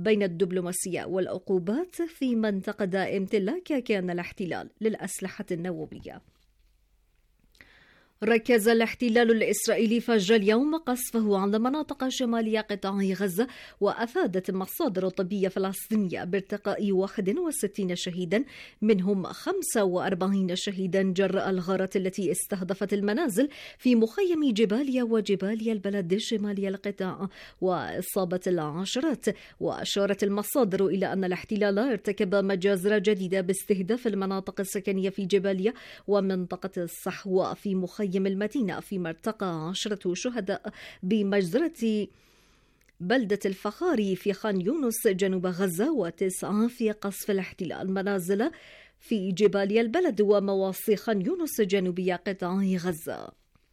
بين الدبلوماسية والعقوبات في من انتقد امتلاك كيان الاحتلال للأسلحة النووية. ركز الاحتلال الإسرائيلي فجر اليوم قصفه على مناطق شمالية قطاع غزة، وأفادت مصادر طبية فلسطينية بارتقاء 61 شهيدا، منهم 45 شهيدا جراء الغارات التي استهدفت المنازل في مخيم جباليا وجباليا البلد الشمالي القطاع، وإصابة العشرات. وأشارت المصادر إلى أن الاحتلال ارتكب مجازر جديدة باستهداف المناطق السكنية في جباليا ومنطقة الصحوة في مخيم المدينة، فيما ارتقى 10 شهداء بمجزرة بلدة الفخاري في خان يونس جنوب غزة، و9 في قصف الاحتلال منازل في جباليا البلد ومواصي خان يونس جنوبية قطاع غزة.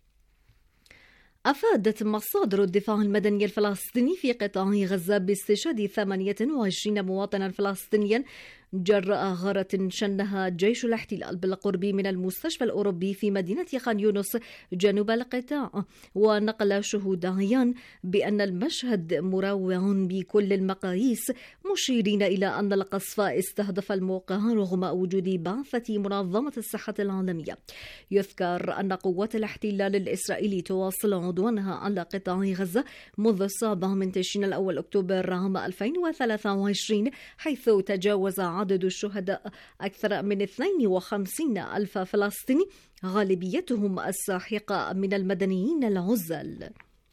أفادت مصادر الدفاع المدني الفلسطيني في قطاع غزة باستشهاد 28 مواطنا فلسطينيا جراء غارة شنها جيش الاحتلال بالقرب من المستشفى الأوروبي في مدينة خان يونس جنوب القطاع. ونقل شهود عيان بأن المشهد مروع بكل المقاييس، مشيرين إلى أن القصف استهدف الموقع رغم وجود بعثة منظمة الصحة العالمية. يذكر أن قوات الاحتلال الإسرائيلي تواصل عدوانها على قطاع غزة منذ 7 من تشرين الأول أكتوبر عام 2023، حيث تجاوز عدد الشهداء أكثر من 52 ألف فلسطيني، غالبيتهم الساحقة من المدنيين العزل.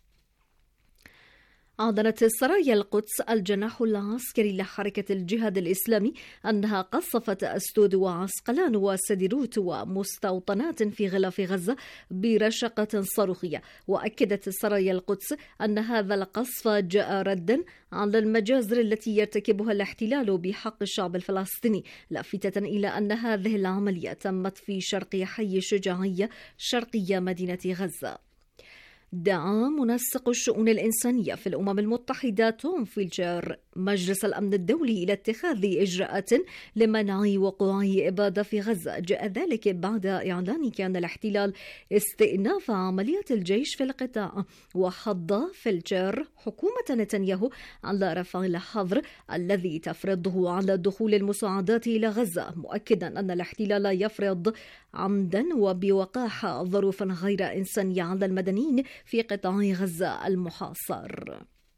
أعلنت سرايا القدس الجناح العسكري لحركة الجهاد الإسلامي أنها قصفت أسدود وعسقلان وسديروت ومستوطنات في غلاف غزة برشقة صاروخية. وأكدت سرايا القدس أن هذا القصف جاء ردا على المجازر التي يرتكبها الاحتلال بحق الشعب الفلسطيني، لافتة إلى أن هذه العملية تمت في شرق حي شجاعية شرقية مدينة غزة. دعا منسق الشؤون الإنسانية في الأمم المتحدة توم فيلتشر مجلس الأمن الدولي إلى اتخاذ إجراءات لمنع وقوع إبادة في غزة. جاء ذلك بعد إعلان كان الاحتلال استئناف عمليات الجيش في القطاع. وحض فيلتشر حكومة نتنياهو على رفع الحظر الذي تفرضه على دخول المساعدات إلى غزة، مؤكدا أن الاحتلال يفرض عمدا وبوقاحة ظروفا غير إنسانية على المدنيين في قطاع غزة المحاصر.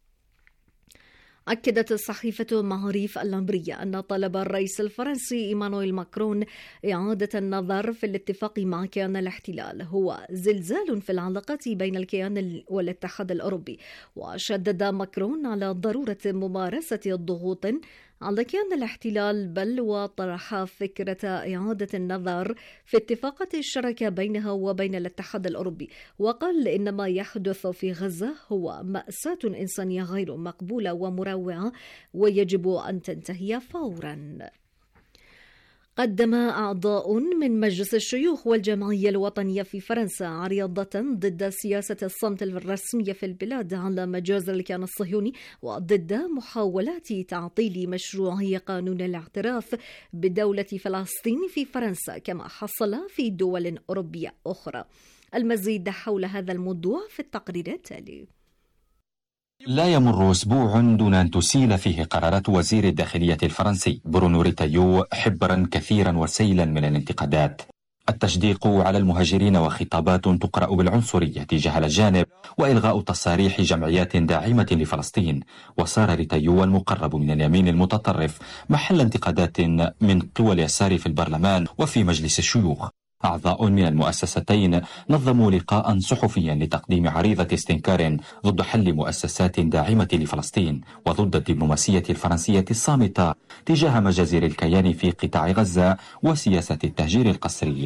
أكدت صحيفة معاريف الأمرية أن طلب الرئيس الفرنسي إيمانويل ماكرون إعادة النظر في الاتفاق مع كيان الاحتلال هو زلزال في العلاقات بين الكيان والاتحاد الأوروبي. وشدد ماكرون على ضرورة ممارسة الضغوط على كيان الاحتلال، بل وطرح فكرة إعادة النظر في اتفاقات الشراكة بينها وبين الاتحاد الأوروبي. وقال إن ما يحدث في غزة هو مأساة إنسانية غير مقبولة ومروعة ويجب أن تنتهي فورا. قدم أعضاء من مجلس الشيوخ والجمعية الوطنية في فرنسا عريضة ضد سياسة الصمت الرسمية في البلاد على مجازر الكيان الصهيوني وضد محاولات تعطيل مشروعية قانون الاعتراف بدولة فلسطين في فرنسا، كما حصل في دول أوروبية أخرى. المزيد حول هذا الموضوع في التقرير التالي. لا يمر أسبوع دون أن تسيل فيه قرارات وزير الداخلية الفرنسي برونو ريتايو حبرا كثيرا وسيلا من الانتقادات. التشديق على المهاجرين وخطابات تقرأ بالعنصرية تجاه الأجانب وإلغاء تصاريح جمعيات داعمة لفلسطين. وصار ريتايو المقرب من اليمين المتطرف محل انتقادات من قوى اليسار في البرلمان وفي مجلس الشيوخ. أعضاء من المؤسستين نظموا لقاء صحفيا لتقديم عريضة استنكار ضد حل مؤسسات داعمة لفلسطين وضد الدبلوماسية الفرنسية الصامتة تجاه مجازر الكيان في قطاع غزة وسياسة التهجير القسري.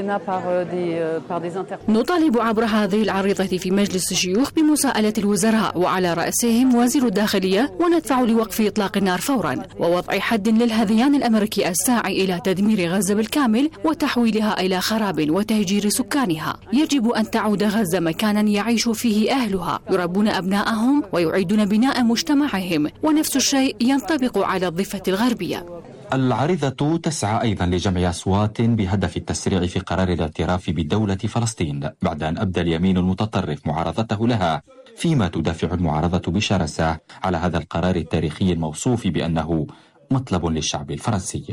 نطالب عبر هذه العريضة في مجلس الشيوخ بمساءلة الوزراء وعلى رأسهم وزير الداخلية، وندفع لوقف إطلاق النار فورا ووضع حد للهذيان الأمريكي الساعي إلى تدمير غزة بالكامل وتحويلها إلى خراب وتهجير سكانها. يجب أن تعود غزة مكانا يعيش فيه أهلها، يربون أبنائهم ويعيدون بناء مجتمعهم، ونفس الشيء ينطبق على الضفة الغربية. العريضة تسعى أيضا لجمع أصوات بهدف التسريع في قرار الاعتراف بدولة فلسطين، بعد أن أبدى اليمين المتطرف معارضته لها، فيما تدافع المعارضة بشراسة على هذا القرار التاريخي الموصوف بأنه مطلب للشعب الفرنسي.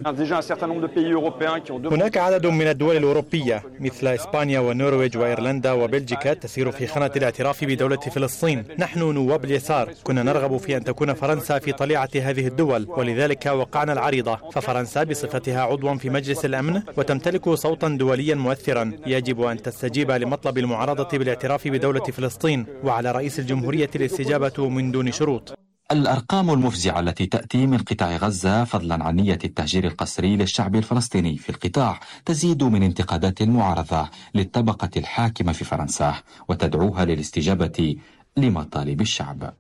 هناك عدد من الدول الأوروبية مثل إسبانيا والنرويج وإيرلندا وبلجيكا تسير في خانة الاعتراف بدولة فلسطين. نحن نواب اليسار كنا نرغب في أن تكون فرنسا في طليعة هذه الدول، ولذلك وقعنا العريضة. ففرنسا بصفتها عضوا في مجلس الأمن وتمتلك صوتا دوليا مؤثرا يجب أن تستجيب لمطلب المعارضة بالاعتراف بدولة فلسطين، وعلى رئيس الجمهورية الاستجابة من دون شروط. الأرقام المفزعة التي تأتي من قطاع غزة فضلا عن نية التهجير القسري للشعب الفلسطيني في القطاع تزيد من انتقادات المعارضة للطبقة الحاكمة في فرنسا وتدعوها للاستجابة لمطالب الشعب.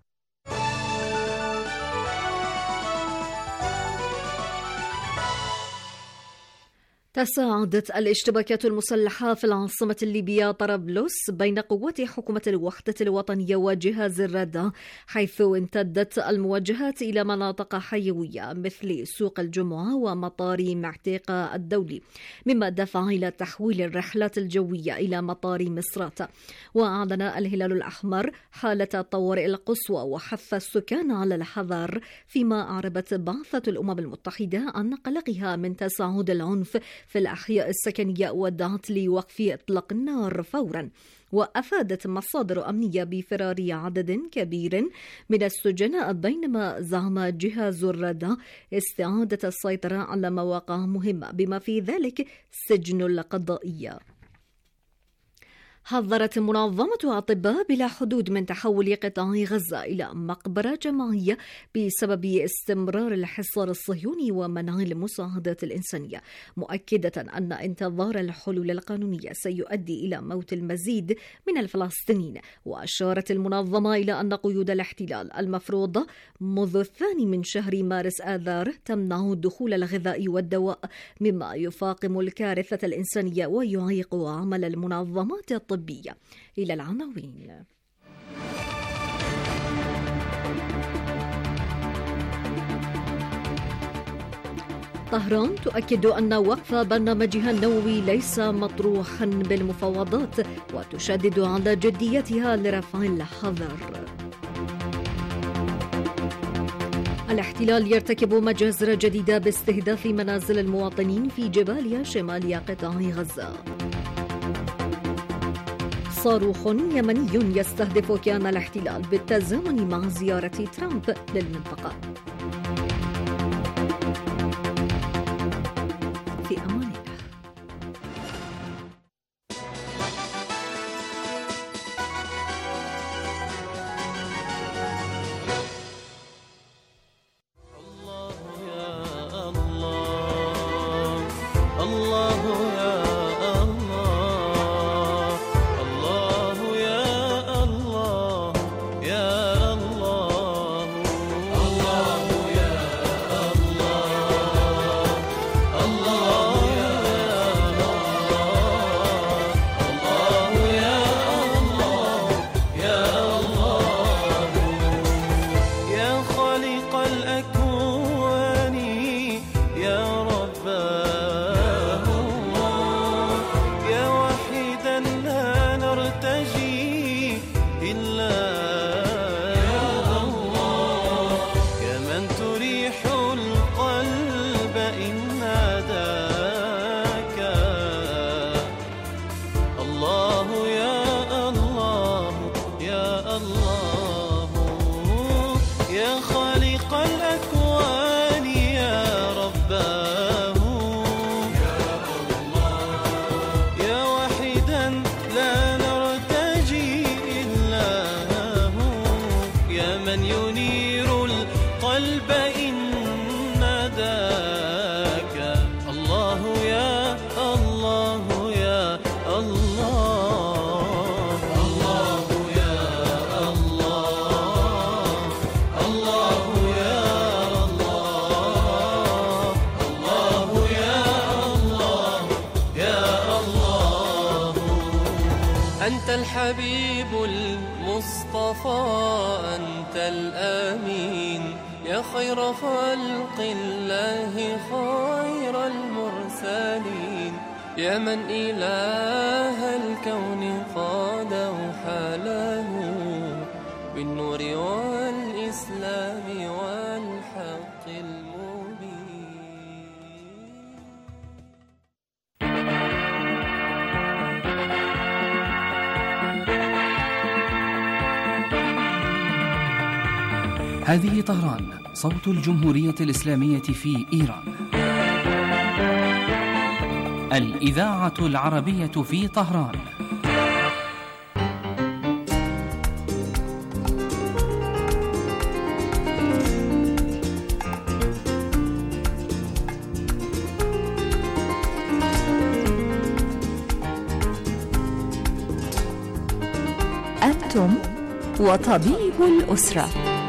تصاعدت الاشتباكات المسلحة في العاصمة الليبية طرابلس بين قوات حكومة الوحدة الوطنية وجهاز الردة، حيث امتدت المواجهات إلى مناطق حيوية مثل سوق الجمعة ومطار معتيقة الدولي، مما دفع إلى تحويل الرحلات الجوية إلى مطار مصراتة. وأعلن الهلال الأحمر حالة الطوارئ القصوى وحث السكان على الحذر، فيما أعربت بعثة الأمم المتحدة عن قلقها من تصاعد العنف في الأحياء السكنية ودعت لوقف إطلاق النار فورا. وأفادت مصادر أمنية بفرار عدد كبير من السجناء، بينما زعم جهاز الردة استعادة السيطرة على مواقع مهمة بما في ذلك سجن القضائية. حذرت منظمة أطباء بلا حدود من تحول قطاع غزة إلى مقبرة جماعية بسبب استمرار الحصار الصهيوني ومنع المساعدات الإنسانية، مؤكدة أن انتظار الحلول القانونية سيؤدي إلى موت المزيد من الفلسطينيين. وأشارت المنظمة إلى أن قيود الاحتلال المفروضة منذ 2 من شهر مارس آذار تمنع دخول الغذاء والدواء، مما يفاقم الكارثة الإنسانية ويعيق عمل المنظمات الطبية. إلى العناوين. طهران تؤكد أن وقف برنامجها النووي ليس مطروحا بالمفاوضات، وتشدد على جديتها لرفع الحظر. الاحتلال يرتكب مجازر جديدة باستهداف منازل المواطنين في جباليا شمال قطاع غزة. صاروخ يمني يستهدف كيان الاحتلال بالتزامن مع زيارة ترامب للمنطقة. في أمان الله. أنت الحبيب المصطفى، أنت الأمين يا خير خلق الله خير المرسلين يا من إله الكون قاده حاله بالنور والإسلام والحق المبين. هذه طهران، صوت الجمهورية الإسلامية في إيران. الإذاعة العربية في طهران. أنتم وطبيب الأسرة.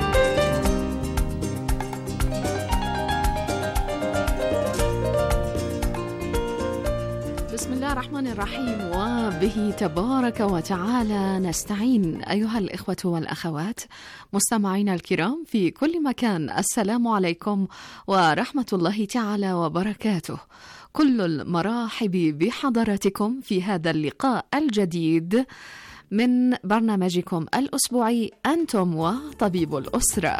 بسم الله الرحمن الرحيم، وبه تبارك وتعالى نستعين. أيها الإخوة والأخوات مستمعينا الكرام في كل مكان، السلام عليكم ورحمة الله تعالى وبركاته. كل المرحب بحضراتكم في هذا اللقاء الجديد من برنامجكم الأسبوعي أنتم وطبيب الأسرة.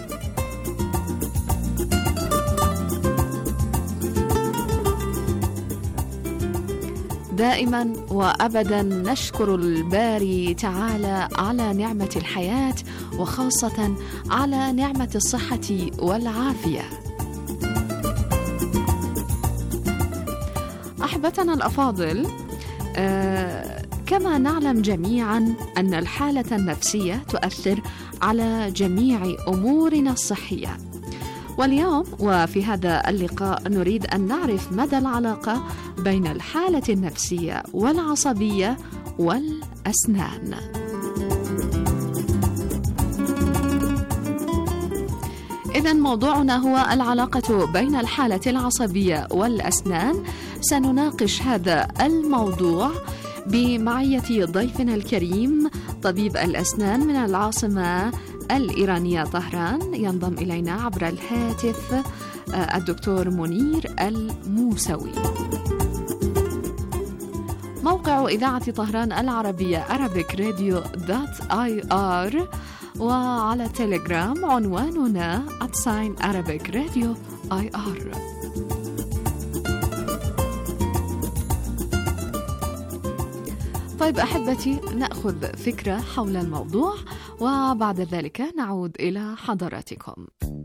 دائما وأبدا نشكر الباري تعالى على نعمة الحياة، وخاصة على نعمة الصحة والعافية. أحبتنا الأفاضل، كما نعلم جميعا أن الحالة النفسية تؤثر على جميع أمورنا الصحية، واليوم وفي هذا اللقاء نريد أن نعرف مدى العلاقة بين الحالة النفسية والعصبية والأسنان. إذن موضوعنا هو العلاقة بين الحالة العصبية والأسنان. سنناقش هذا الموضوع بمعية ضيفنا الكريم طبيب الأسنان من العاصمة الإيرانية طهران. ينضم إلينا عبر الهاتف الدكتور منير الموسوي. موقع إذاعة طهران العربية arabicradio.ir، وعلى تيليجرام عنواننا @arabicradio.ir. طيب أحبتي، نأخذ فكرة حول الموضوع وبعد ذلك نعود إلى حضراتكم.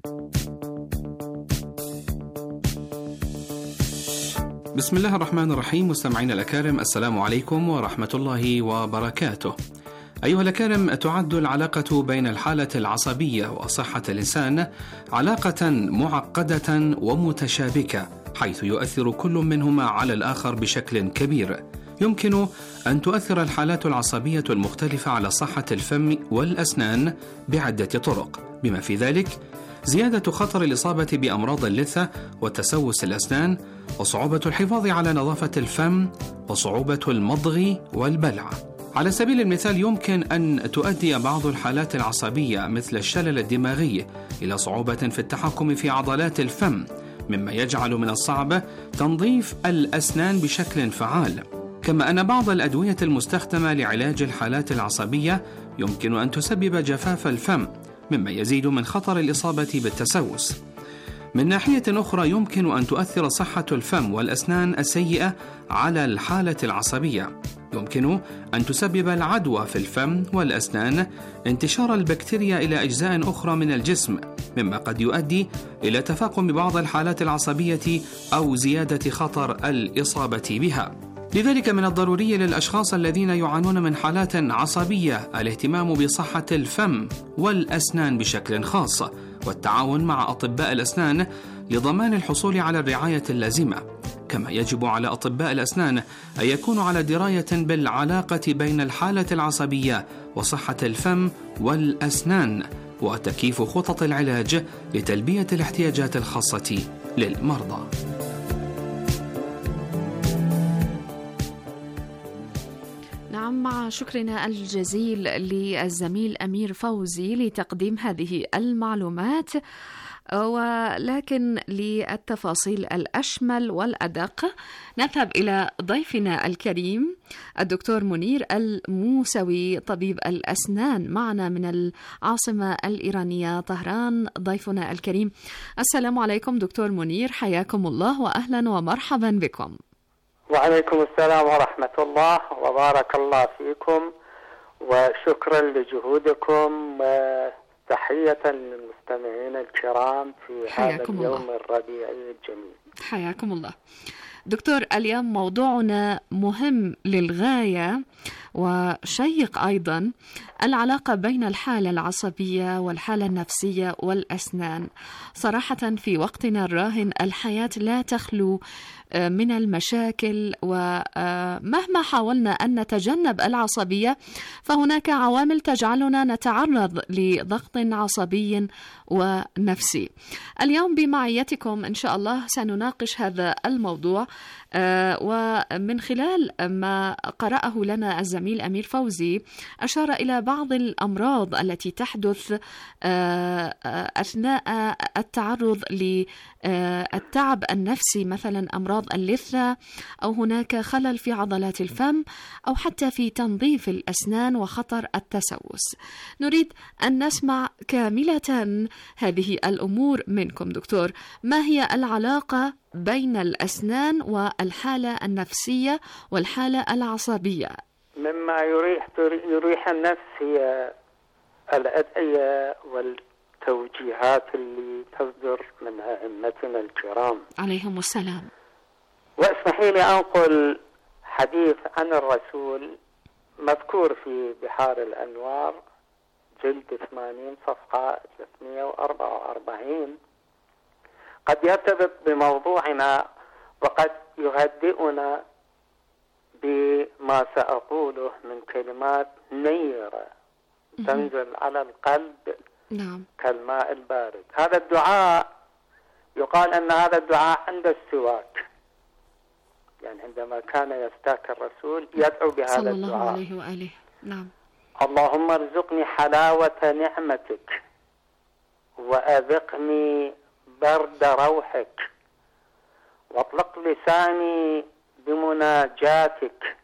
بسم الله الرحمن الرحيم. مستمعينا الأكارم، السلام عليكم ورحمة الله وبركاته. أيها الأكارم، تعد العلاقة بين الحالة العصبية وصحة الإنسان علاقة معقدة ومتشابكة، حيث يؤثر كل منهما على الآخر بشكل كبير. يمكن أن تؤثر الحالات العصبية المختلفة على صحة الفم والأسنان بعدة طرق، بما في ذلك زيادة خطر الإصابة بأمراض اللثة وتسوس الأسنان، وصعوبة الحفاظ على نظافة الفم، وصعوبة المضغ والبلع. على سبيل المثال، يمكن أن تؤدي بعض الحالات العصبية مثل الشلل الدماغي إلى صعوبة في التحكم في عضلات الفم، مما يجعل من الصعب تنظيف الأسنان بشكل فعال. كما أن بعض الأدوية المستخدمة لعلاج الحالات العصبية يمكن أن تسبب جفاف الفم، مما يزيد من خطر الإصابة بالتسوس. من ناحية أخرى، يمكن أن تؤثر صحة الفم والأسنان السيئة على الحالة العصبية. يمكن أن تسبب العدوى في الفم والأسنان انتشار البكتيريا إلى أجزاء أخرى من الجسم، مما قد يؤدي إلى تفاقم بعض الحالات العصبية أو زيادة خطر الإصابة بها. لذلك من الضروري للأشخاص الذين يعانون من حالات عصبية الاهتمام بصحة الفم والأسنان بشكل خاص، والتعاون مع أطباء الأسنان لضمان الحصول على الرعاية اللازمة. كما يجب على أطباء الأسنان أن يكونوا على دراية بالعلاقة بين الحالة العصبية وصحة الفم والأسنان، وتكييف خطط العلاج لتلبية الاحتياجات الخاصة للمرضى. نعم، مع مع شكرنا الجزيل للزميل أمير فوزي لتقديم هذه المعلومات، ولكن للتفاصيل الأشمل والأدق نذهب إلى ضيفنا الكريم الدكتور منير الموسوي طبيب الأسنان معنا من العاصمة الإيرانية طهران. ضيفنا الكريم، السلام عليكم دكتور منير، حياكم الله وأهلا ومرحبا بكم. وعليكم السلام ورحمة الله وبارك الله فيكم، وشكرا لجهودكم، وتحية للمستمعين الكرام في هذا اليوم الربيعي الجميل. حياكم الله دكتور. اليوم موضوعنا مهم للغاية وشيق أيضا، العلاقة بين الحالة العصبية والحالة النفسية والأسنان. صراحة في وقتنا الراهن الحياة لا تخلو من المشاكل، ومهما حاولنا أن نتجنب العصبية فهناك عوامل تجعلنا نتعرض لضغط عصبي ونفسي. اليوم بمعيتكم إن شاء الله سنناقش هذا الموضوع، ومن خلال ما قرأه لنا الزميل أمير فوزي أشار إلى بعض الأمراض التي تحدث أثناء التعرض للتعب النفسي، مثلا أمراض اللثة، أو هناك خلل في عضلات الفم، أو حتى في تنظيف الأسنان وخطر التسوس. نريد أن نسمع كاملة هذه الأمور منكم دكتور. ما هي العلاقة بين الأسنان والحالة النفسية والحالة العصبية؟ مما يريح النفس هي الأدعية والتوجيهات اللي تصدر من أئمتنا الكرام عليهم السلام. واسمحي لي أنقل حديث عن الرسول مذكور في بحار الأنوار جلد 80 صفحة 344، قد يرتبط بموضوعنا وقد يهدئنا بما سأقوله من كلمات نيرة تنزل على القلب كالماء البارد. هذا الدعاء يقال أن هذا الدعاء عند السواك، يعني عندما كان يستاك الرسول يدعو بهذا صلى الدعاء الله عليه وآله. نعم. اللهم ارزقني حلاوة نعمتك وأذقني برد روحك واطلق لساني بمناجاتك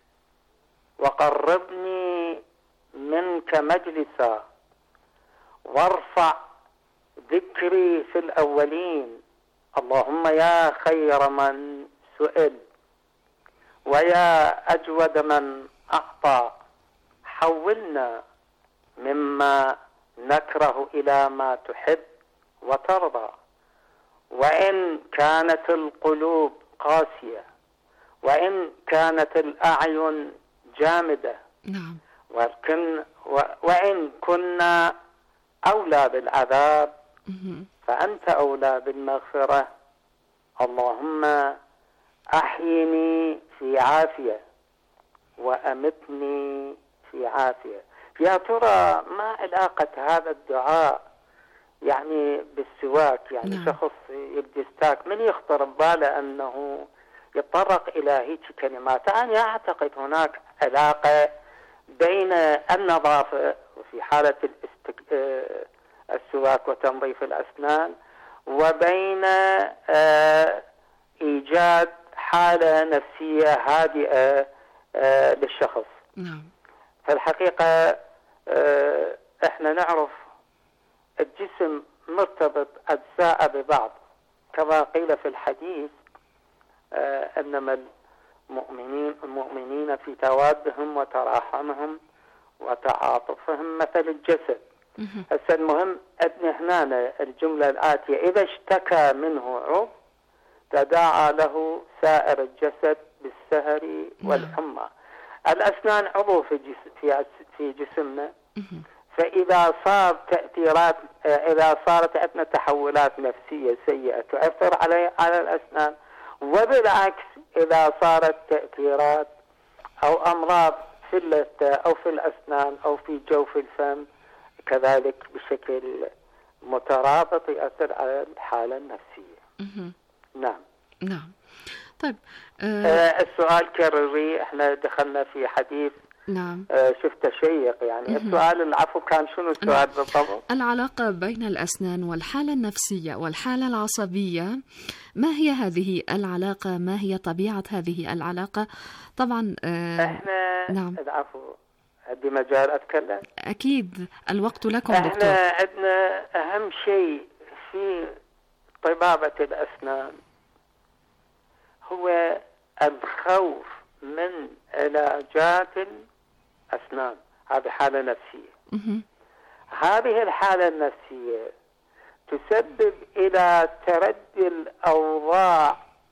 وقربني منك مجلسا وارفع ذكري في الأولين. اللهم يا خير من سئل ويا أجود من أعطى، حولنا مما نكره إلى ما تحب وترضى. وإن كانت القلوب قاسية وإن كانت الأعين جامدة، نعم، وإن كنا أولى بالعذاب فأنت أولى بالمغفرة. اللهم أحيني في عافية وأمتني في عافية. يا ترى ما علاقة هذا الدعاء يعني بالسواك؟ يعني نعم. شخص يبدي يستاك، من يخطر بباله أنه يتطرق إلى هيك كلمات؟ أنا أعتقد هناك علاقة بين النظافة وفي حالة السواك وتنظيف الأسنان وبين إيجاد حالة نفسية هادئة للشخص. نعم. فالحقيقة احنا نعرف الجسم مرتبط أجزاء ببعض، كما قيل في الحديث أنما المؤمنين في توادهم وتراحمهم وتعاطفهم مثل الجسد. هسه المهم أن هنا الجملة الآتية: إذا اشتكى منه عضو تداعى له سائر الجسد بالسهر والحمى. الأسنان عضو في جسمنا، فإذا صار تأثيرات، إذا صارت عندنا تحولات نفسية سيئة تؤثر على الأسنان، وبالعكس إذا صارت تأثيرات أو أمراض في اللثة أو في الأسنان أو في جوف الفم كذلك بشكل مترابط يؤثر على الحالة النفسية. نعم. نعم. طيب السؤال كرري، احنا دخلنا في حديث نعم. شفته شيق يعني. السؤال العفو كان شنو السؤال بالضبط؟ العلاقة بين الأسنان والحالة النفسية والحالة العصبية، ما هي هذه العلاقة؟ ما هي طبيعة هذه العلاقة؟ طبعا احنا نعم. العفو، عندي مجال أتكلم؟ أكيد، الوقت لكم احنا دكتور. عندنا أهم شيء في طبابة الأسنان هو الخوف من علاجات الأسنان. هذه حالة نفسية. هذه الحالة النفسية تسبب إلى تردي الأوضاع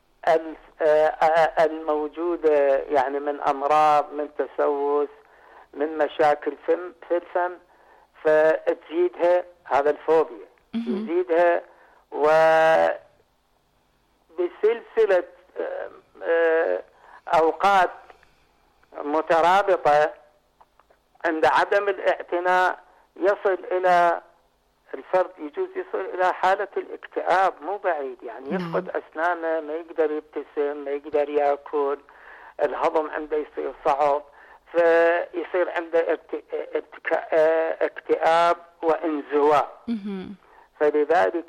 الموجودة، يعني من أمراض، من تسوس، من مشاكل في الفم، فتزيدها هذا الفوبيا، تزيدها وبسلسلة أوقات مترابطة عند عدم الاعتناء يصل إلى الفرد، يجوز يصل إلى حالة الاكتئاب مو بعيد، يعني يفقد أسنانه، ما يقدر يبتسم، ما يقدر يأكل، الهضم عنده يصير صعب، فيصير عنده اكتئاب وانزواء. فلذلك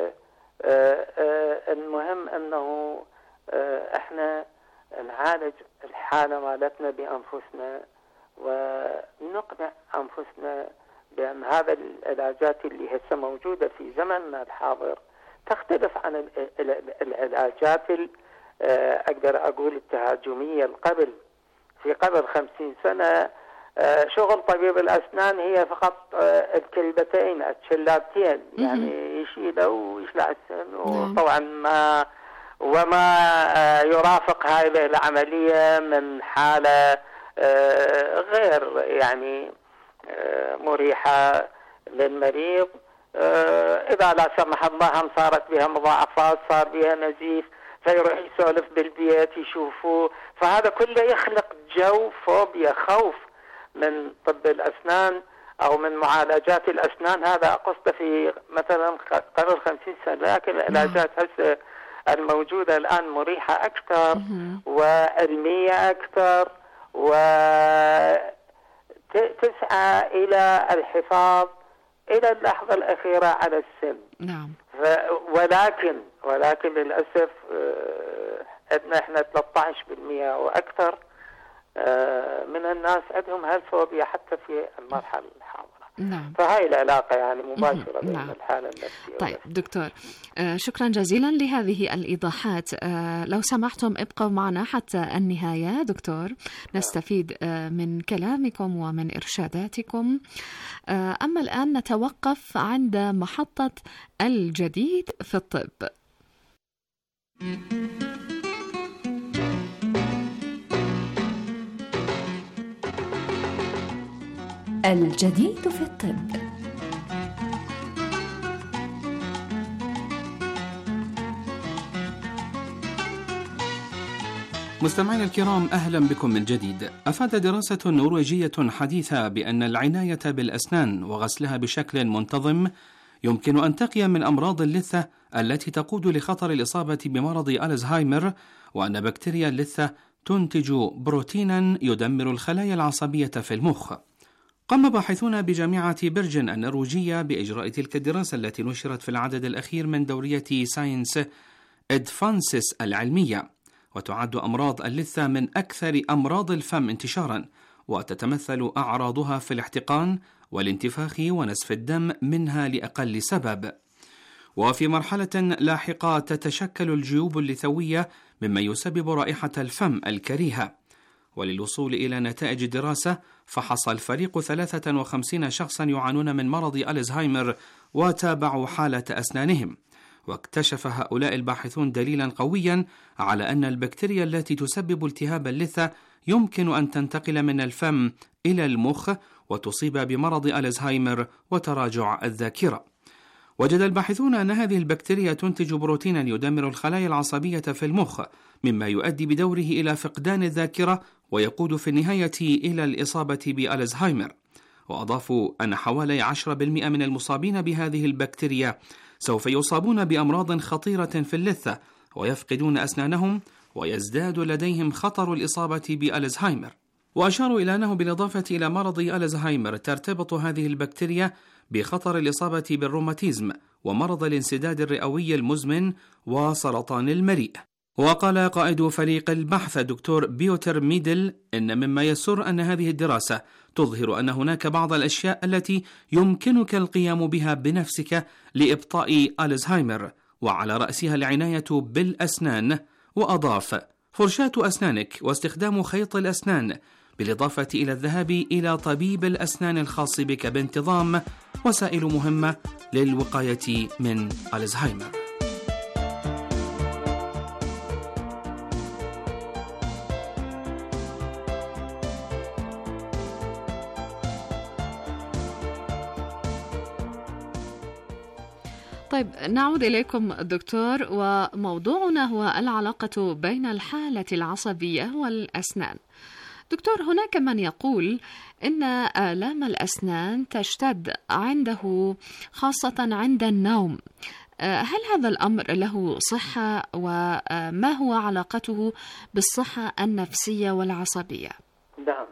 المهم أنه احنا نعالج الحالة مالتنا بأنفسنا ونقنع أنفسنا بأن هذا العلاجات اللي هسه موجودة في زمننا الحاضر تختلف عن العلاجات أقدر أقول التهاجمية القبل. في قبل 50 سنة شغل طبيب الأسنان هي فقط الكلبتين الشلابتين، يعني يشيله ويشلع السن، وطبعا وما يرافق هذه العملية من حالة غير يعني مريحة للمريض. إذا لا سمح الله صارت بها مضاعفات، صار بها نزيف، فيروح يسولف بالبيت يشوفوه، فهذا كله يخلق جو فوبيا، خوف من طب الأسنان أو من معالجات الأسنان. هذا قصده في مثلا قبل 50 سنة، لكن العلاجات هسه الموجودة الآن مريحة أكثر وعلمية أكثر، وتسعى إلى الحفاظ إلى اللحظة الأخيرة على السن. نعم. ولكن للأسف عندنا احنا 13% وأكثر من الناس عندهم هالفوبيا حتى في المرحلة الحاضرة. نعم. فهاي العلاقة يعني مباشرة بين الحالة النفسية. طيب دكتور، شكرا جزيلا لهذه الإيضاحات. لو سمحتم ابقوا معنا حتى النهاية دكتور، نستفيد من كلامكم ومن إرشاداتكم. أما الآن نتوقف عند محطة الجديد في الطب. الجديد في الطب. مستمعينا الكرام، أهلا بكم من جديد. أفادت دراسة نرويجية حديثة بأن العناية بالأسنان وغسلها بشكل منتظم يمكن أن تقي من أمراض اللثة التي تقود لخطر الإصابة بمرض ألزهايمر، وأن بكتيريا اللثة تنتج بروتينا يدمر الخلايا العصبية في المخ. قام باحثون بجامعة برجن النرويجية بإجراء تلك الدراسة التي نشرت في العدد الأخير من دورية ساينس إدفانسس العلمية، وتعد أمراض اللثة من أكثر أمراض الفم انتشارا، وتتمثل أعراضها في الاحتقان والانتفاخ ونزف الدم منها لأقل سبب. وفي مرحلة لاحقة تتشكل الجيوب اللثوية مما يسبب رائحة الفم الكريهة. وللوصول إلى نتائج الدراسة فحص الفريق 53 شخصا يعانون من مرض ألزهايمر وتابعوا حالة أسنانهم، واكتشف هؤلاء الباحثون دليلا قويا على أن البكتيريا التي تسبب التهاب اللثة يمكن أن تنتقل من الفم إلى المخ وتصيب بمرض ألزهايمر وتراجع الذاكرة. وجد الباحثون أن هذه البكتيريا تنتج بروتينا يدمر الخلايا العصبية في المخ، مما يؤدي بدوره إلى فقدان الذاكرة ويقود في النهاية إلى الإصابة بألزهايمر. وأضافوا أن حوالي 10% من المصابين بهذه البكتيريا سوف يصابون بأمراض خطيرة في اللثة ويفقدون أسنانهم، ويزداد لديهم خطر الإصابة بألزهايمر. وأشاروا إلى أنه بالإضافة إلى مرض ألزهايمر ترتبط هذه البكتيريا بخطر الإصابة بالروماتيزم ومرض الانسداد الرئوي المزمن وسرطان المريء. وقال قائد فريق البحث دكتور بيوتر ميدل إن مما يسر أن هذه الدراسة تظهر أن هناك بعض الأشياء التي يمكنك القيام بها بنفسك لإبطاء ألزهايمر، وعلى رأسها العناية بالأسنان. وأضاف: فرشاة أسنانك واستخدام خيط الأسنان، بالإضافة إلى الذهاب إلى طبيب الأسنان الخاص بك بانتظام، وسائل مهمة للوقاية من ألزهايمر. طيب، نعود إليكم دكتور، وموضوعنا هو العلاقة بين الحالة العصبية والأسنان. دكتور، هناك من يقول إن آلام الأسنان تشتد عنده خاصة عند النوم. هل هذا الأمر له صحة، وما هو علاقته بالصحة النفسية والعصبية؟ نعم،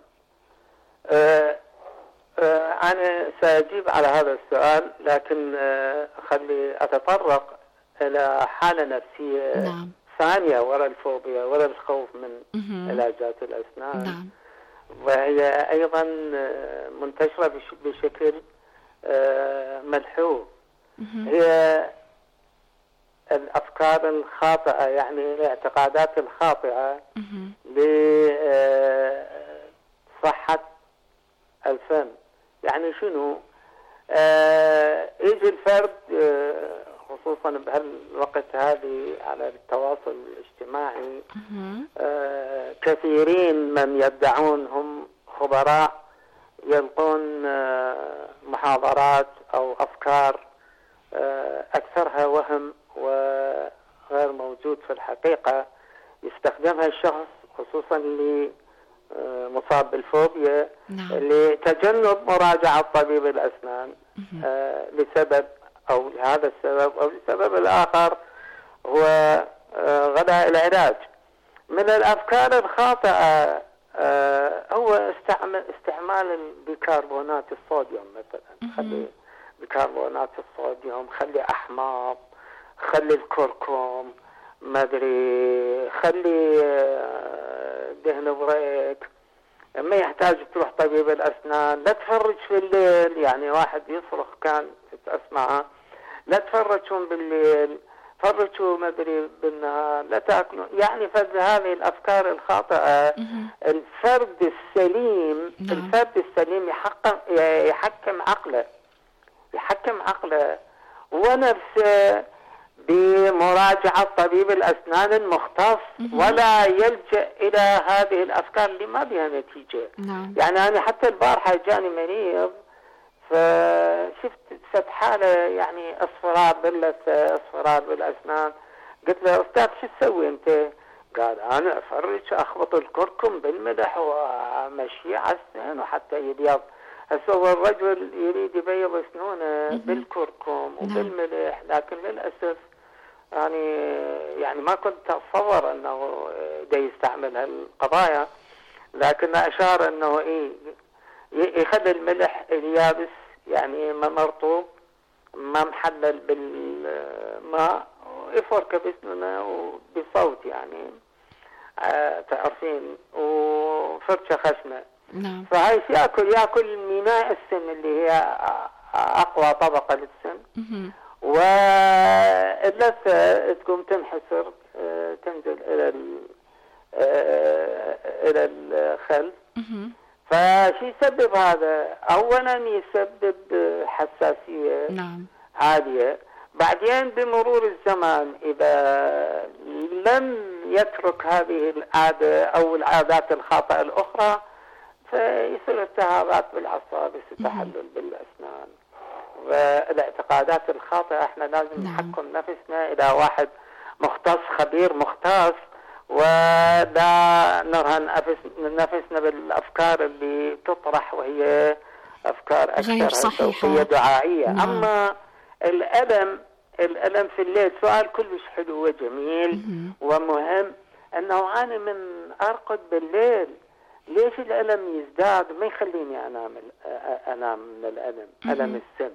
أنا سأجيب على هذا السؤال، لكن خلي أتطرق إلى حالة نفسية نعم. ثانية وراء الفوبيا، وراء الخوف من علاجات الأسنان. نعم. وهي أيضا منتشرة بشكل ملحوظ. هي الأفكار الخاطئة، يعني الاعتقادات الخاطئة لصحة الفم. يعني شنو؟ يجي الفرد خصوصا بهالوقت هذه على التواصل الاجتماعي، كثيرين من يدعون هم خبراء يلقون محاضرات أو أفكار أكثرها وهم وغير موجود في الحقيقة، يستخدمها الشخص خصوصا اللي مصاب بالفوبيا لتجنب مراجعة طبيب الأسنان لسبب أو لهذا السبب أو لسبب الآخر هو غداء العلاج. من الأفكار الخاطئة هو استعمال بيكربونات الصوديوم مثلا. خلي بيكربونات الصوديوم، خلي أحماض، خلي الكركم، ما أدري، خلي دهن بريك. ما يحتاج تروح طبيب الأسنان. لا تفرج في الليل، يعني واحد يصرخ كان تسمعه، لا تفرجون بالليل، فرجوا ما أدري بالنهار، لا تأكلوا. يعني هذه الأفكار الخاطئة. الفرد السليم الفرد السليم يحكم عقله ونفسه بمراجعة طبيب الأسنان المختص، ولا يلجأ إلى هذه الأفكار اللي ما بها نتيجة. يعني أنا حتى البارحة جاني مريض، فشفت حالة يعني اصفرار بالأسنان. قلت له: أستاذ شو تسوي أنت؟ قال: أنا أفرج، أخبط الكركم بالملح وأمشي على السن وحتى يبيض. هسه هو الرجل يريد يبيض سنونه بالكركم وبالملح، لكن للأسف يعني ما كنت أتصور أنه دا يستعمل هالقضايا، لكن أشار أنه يخلي الملح اليابس، يعني ما مرطوب ما محلل بالماء، ويفركه بسنونه وبصوت، يعني تعرفين، وفرشة خشنة. نعم. فهاي يأكل ميناء السن اللي هي أقوى طبقة للسن، واللثة تقوم تنحسر، تنزل إلى الخلف. فشي يسبب هذا؟ أولا يسبب حساسية عالية. بعدين بمرور الزمان إذا لم يترك هذه العادة أو العادات الخاطئة الأخرى، فيصير التهابات بالأعصاب، يصير تحلل بالأسنان. والاعتقادات الخاطئة احنا لازم نحكم نفسنا إلى واحد مختص، خبير مختص، ولا نرهن نفسنا بالأفكار اللي تطرح وهي أفكار أكثر سوفية دعائية. أما الألم في الليل سؤال كلش حلو وجميل ومهم. أنه أنا من أرقد بالليل ليش الألم يزداد ما يخليني أنام من الألم، ألم السن.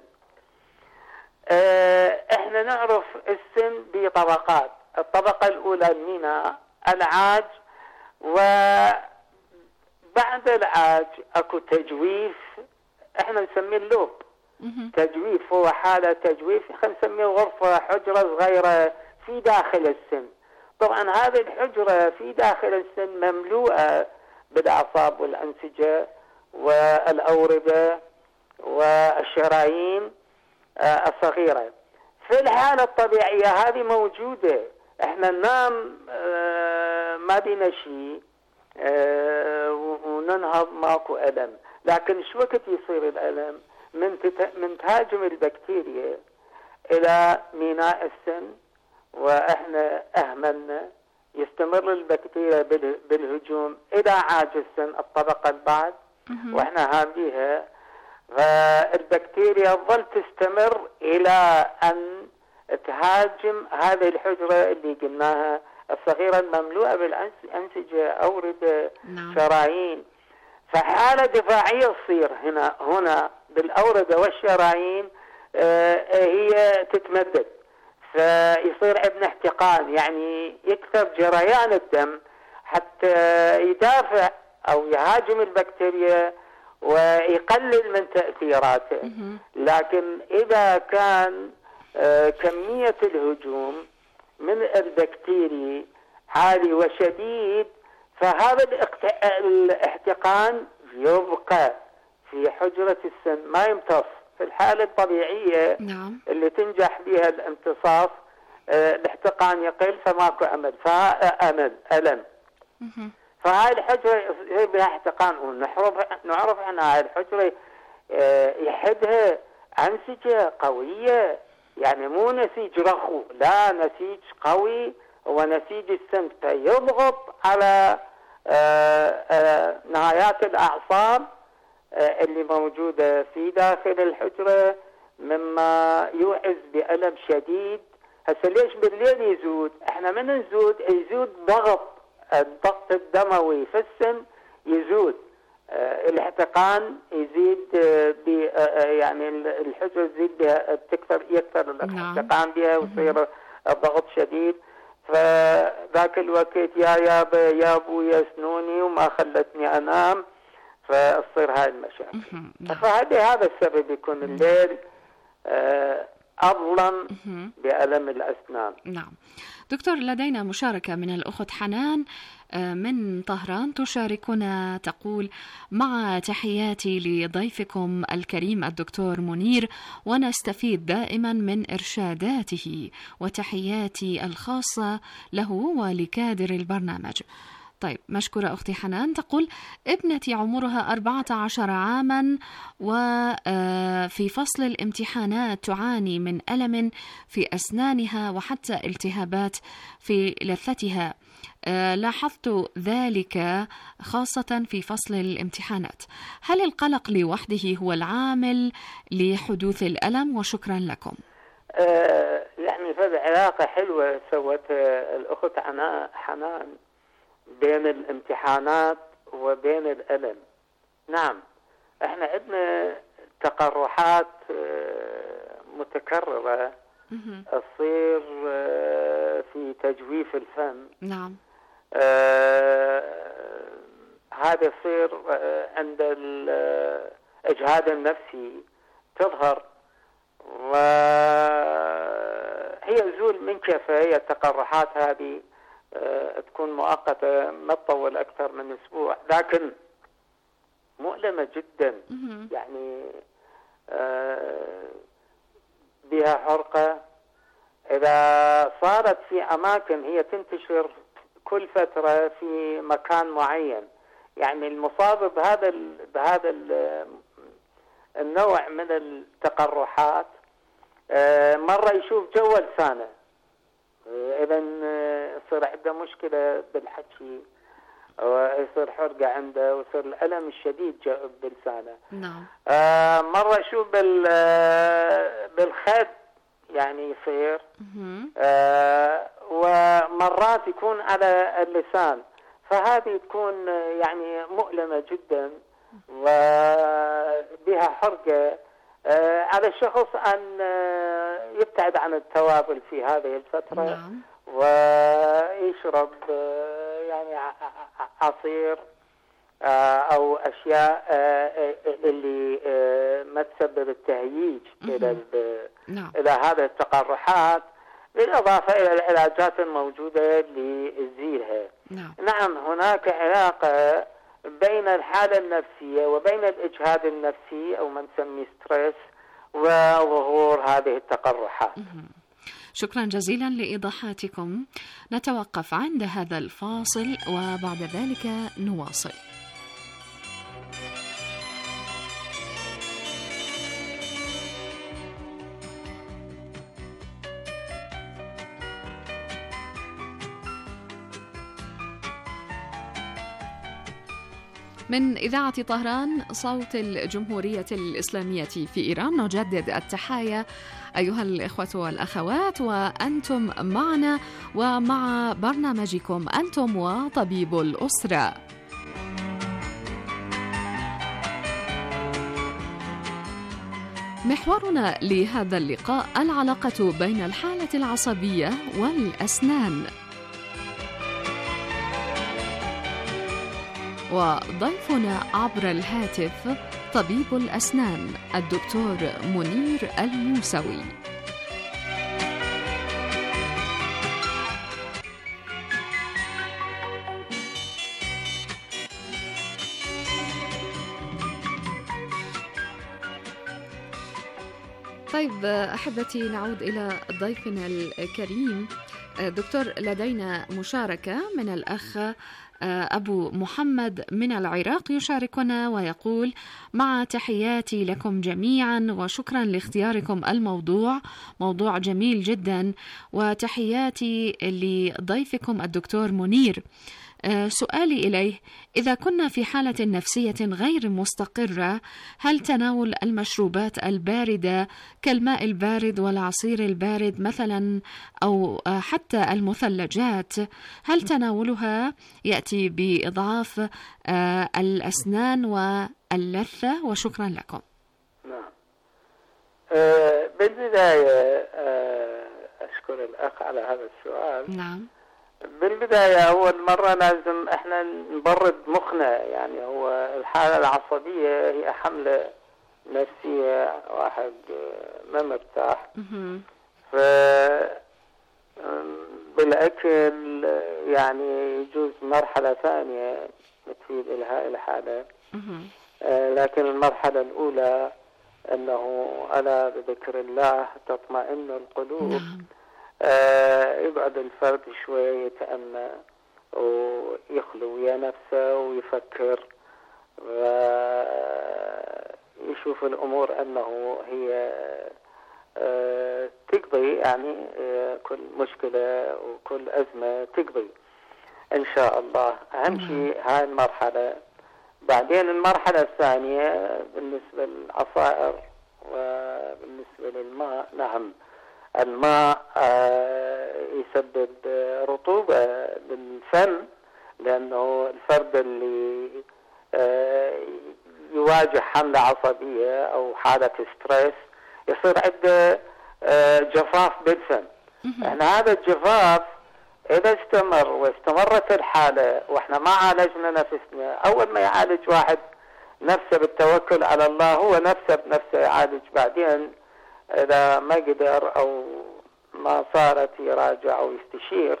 احنا نعرف السن بطبقات. الطبقة الأولى الميناء، العاج، وبعد العاج اكو تجويف، احنا نسميه اللوب. تجويف هو حالة تجويف، خلينا نسميه غرفة، حجرة صغيرة في داخل السن. طبعا هذه الحجرة في داخل السن مملوءة بالأعصاب والأنسجة والأوردة والشرايين الصغيرة. في الحالة الطبيعية هذه موجودة، احنا ننام ما بينا شيء وننهض ماكو ألم. لكن شو وقت يصير الألم؟ من تهاجم البكتيريا إلى ميناء السن وإحنا أهملنا، يستمر البكتيريا بالهجوم إلى عاج السن الطبقة البعد وإحنا هامليها، فالبكتيريا تظل تستمر إلى أن تهاجم هذه الحجرة اللي قلناها الصغيرة المملوءة بالأنسجة، أوردة، شرايين. فحالة دفاعية تصير هنا بالأوردة والشرايين، هي تتمدد، فيصير عندنا احتقان، يعني يكثر جريان الدم حتى يدافع أو يهاجم البكتيريا ويقلل من تأثيراته. لكن إذا كان كمية الهجوم من البكتيريا عالي وشديد، فهذا الاحتقان يبقى في حجرة السن ما يمتص. في الحالة الطبيعية اللي تنجح بها الامتصاص الاحتقان يقل، فماكو ألم. فهاي الحجرة يصير بها احتقان، ونعرف عن هاي الحجرة يحدها أنسجة قوية، يعني مو نسيج رخو، لا، نسيج قوي هو نسيج السن، فيضغط على نهايات الأعصاب اللي موجودة في داخل الحجرة، مما يوعز بألم شديد. هسه ليش بالليل يزود؟ احنا من يزود الضغط الدموي في السن يزود، الاحتقان يزيد، يعني الحجرة تزيد بها، يكثر الاحتقان بها ويصير الضغط شديد. فذاك الوقت يا يابا يا ابويا سنوني وما خلتني انام، فتصير هاي المشاكل. فهذا السبب يكون الليل أظلم بألم الأسنان. نعم دكتور، لدينا مشاركة من الأخت حنان من طهران تشاركنا، تقول: مع تحياتي لضيفكم الكريم الدكتور منير، ونستفيد دائما من إرشاداته، وتحياتي الخاصة له ولكادر البرنامج. طيب، مشكورة أختي حنان. تقول: ابنتي عمرها 14 عاما، وفي فصل الامتحانات تعاني من ألم في أسنانها وحتى التهابات في لثتها. لاحظت ذلك خاصة في فصل الامتحانات. هل القلق لوحده هو العامل لحدوث الألم؟ وشكرا لكم. يعني هذه علاقة حلوة سوتها الأخت حنان بين الامتحانات وبين الألم. نعم، احنا عندنا تقرحات متكررة تصير في تجويف الفم. نعم. هذا يصير عند الإجهاد النفسي تظهر، وهي زول من كفة. هي التقرحات هذه تكون مؤقتة، ما تطول أكثر من أسبوع، لكن مؤلمة جدا. يعني بها حرقة. إذا صارت في أماكن، هي تنتشر كل فترة في مكان معين. يعني المصاب بهذا النوع من التقرحات مرة يشوف جو لسانه، إذا يصير عنده مشكلة بالحكي، ويصير حرقة عنده، ويصير الألم الشديد بلسانه. نعم. مرة يشوف بالخد، يعني يصير، ومرات يكون على اللسان. فهذه تكون يعني مؤلمة جدا وبها حرقة على الشخص أن يبتعد عن التوابل في هذه الفترة. نعم. ويشرب يعني عصير أو أشياء اللي ما تسبب التهييج إلى هذه التقرحات، بالإضافة إلى العلاجات الموجودة لإزالها. نعم، هناك علاقة بين الحالة النفسية وبين الإجهاد النفسي أو ما نسميه ستريس وظهور هذه التقرحات. شكرا جزيلا لإيضاحاتكم. نتوقف عند هذا الفاصل وبعد ذلك نواصل. من إذاعة طهران صوت الجمهورية الإسلامية في إيران، نجدد التحايا أيها الإخوة والأخوات، وأنتم معنا ومع برنامجكم أنتم وطبيب الأسرة. محورنا لهذا اللقاء العلاقة بين الحالة العصبية والأسنان، وضيفنا عبر الهاتف طبيب الأسنان الدكتور منير الموسوي. طيب أحبتي، نعود إلى ضيفنا الكريم. دكتور، لدينا مشاركة من الأخ أبو محمد من العراق يشاركنا ويقول: مع تحياتي لكم جميعا وشكرا لاختياركم الموضوع، موضوع جميل جدا، وتحياتي لضيفكم الدكتور منير. سؤالي إليه: إذا كنا في حالة نفسية غير مستقرة، هل تناول المشروبات الباردة كالماء البارد والعصير البارد مثلا، أو حتى المثلجات، هل تناولها يأتي بإضعاف الأسنان واللثة؟ وشكرا لكم. نعم. بالبداية أشكر الأخ على هذا السؤال. نعم. بالبداية أول مرة لازم إحنا نبرد مخنا، يعني هو الحالة العصبية هي حملة نفسية، واحد ما مرتاح. بالأكل يعني يجوز مرحلة ثانية تفيد إلها الحالة، لكن المرحلة الأولى أنه ألا بذكر الله تطمئن القلوب. يقعد الفرد شوي يتأمل ويخلو ويا نفسه ويفكر ويشوف الأمور أنه هي تقضي، يعني كل مشكلة وكل أزمة تقضي إن شاء الله. أهم شيء هاي المرحلة. بعدين المرحلة الثانية بالنسبة للعصائر وبالنسبة للماء، نعم الماء يسبب رطوبة للفم، لأنه الفرد اللي يواجه حملة عصبية أو حالة ستريس يصير عنده جفاف بالفم. احنا هذا الجفاف إذا استمر واستمرت الحالة وإحنا ما عالجنا نفسنا، أول ما يعالج واحد نفسه بالتوكل على الله هو نفسه بنفسه يعالج، بعدين إذا ما قدر أو ما صارت يراجع أو يستشير.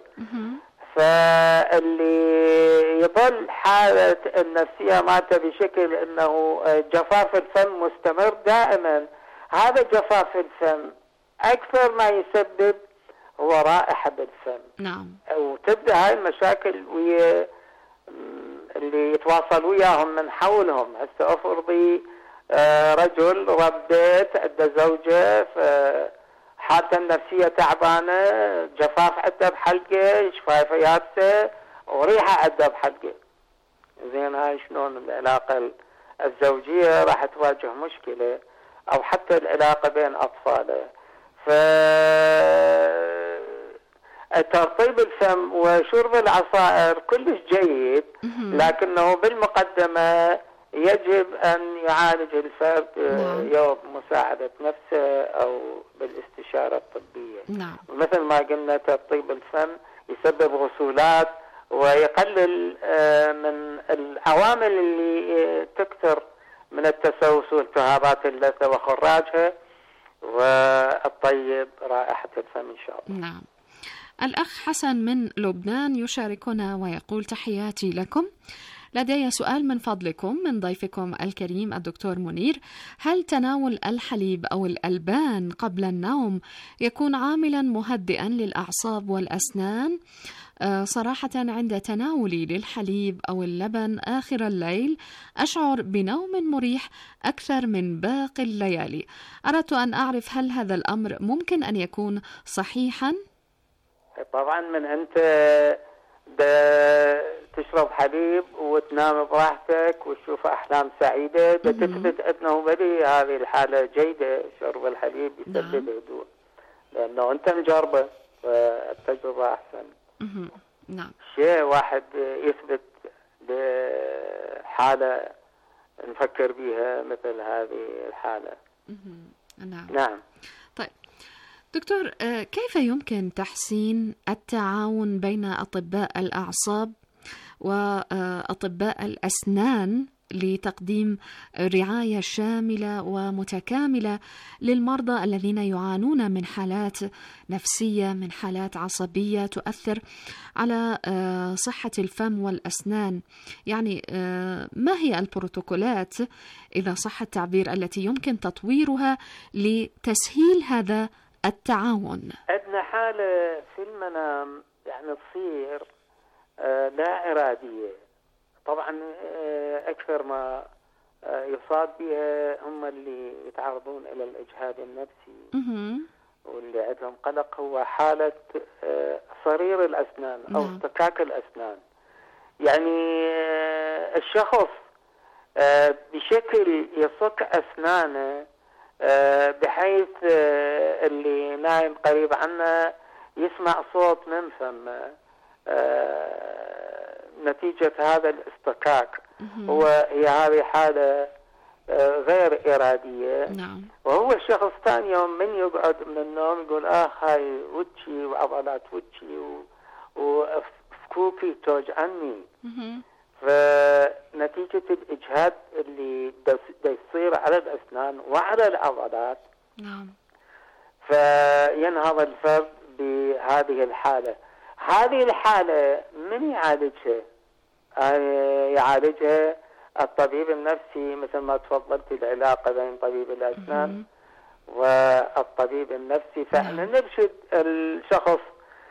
فاللي يظل حالة النفسية مالته بشكل أنه جفاف الفم مستمر دائما، هذا جفاف الفم أكثر ما يسبب هو رائحة بالفم. نعم. وتبدأ هاي المشاكل ويا اللي يتواصل وياهم من حولهم. هسه أفرضي رجل ربيت عنده زوجة حالته النفسية تعبانة، جفاف عنده بحلقه، شفايفه يابسة وريحة عنده بحلقه، زين هاي شلون العلاقة الزوجية راح تواجه مشكلة، أو حتى العلاقة بين أطفاله. ترطيب الفم وشرب العصائر كلش جيد، لكنه بالمقدمة يجب أن يعالج الفرد يوم مساعدة نفسه أو بالاستشارة الطبية. مثل ما قلنا ترطيب الفم يسبب غسولات ويقلل من العوامل اللي تكثر من التسوس والتهابات اللثة وخراجها، والطيب رائحة الفم إن شاء الله. نعم. الأخ حسن من لبنان يشاركنا ويقول: تحياتي لكم، لدي سؤال من فضلكم من ضيفكم الكريم الدكتور منير، هل تناول الحليب أو الألبان قبل النوم يكون عاملا مهدئا للأعصاب والأسنان؟ صراحة عند تناولي للحليب أو اللبن آخر الليل أشعر بنوم مريح أكثر من باقي الليالي. أردت أن أعرف هل هذا الأمر ممكن أن يكون صحيحا؟ طبعا من أنت تشرب حليب وتنام براحتك وتشوف أحلام سعيدة تثبت أنه بدي هذه الحالة جيدة. شرب الحليب يسبب هدوء لأنه أنت مجربه فالتجربة أحسن. نعم. شيء واحد يثبت لحالة نفكر بها مثل هذه الحالة. نعم. طيب دكتور، كيف يمكن تحسين التعاون بين أطباء الأعصاب وأطباء الأسنان لتقديم رعاية شاملة ومتكاملة للمرضى الذين يعانون من حالات نفسية، من حالات عصبية تؤثر على صحة الفم والأسنان؟ يعني ما هي البروتوكولات إذا صح التعبير التي يمكن تطويرها لتسهيل هذا التعاون؟ عندنا حالة في المنام يعني تصير لا إرادية، طبعا أكثر ما يصاب بها هم اللي يتعرضون إلى الإجهاد النفسي واللي عندهم قلق، هو حالة صرير الأسنان أو اصطكاك الأسنان. يعني الشخص بشكل يصك أسنانه بحيث اللي نايم قريب عنه يسمع صوت من فمه نتيجة هذا الاصطكاك. هي هذه حالة غير إرادية. نعم. وهو الشخص ثاني يوم من يقعد من النوم يقول هاي وجهي وعضلات وجهي وفكوكي توجعني. فنتيجة الإجهاد اللي يصير على الأسنان وعلى العضلات، نعم، فينهض الفرد بهذه الحالة. هذه الحالة من يعالجها؟ يعالجها الطبيب النفسي، مثل ما تفضلت العلاقة بين طبيب الأسنان والطبيب النفسي. فإحنا نرشد الشخص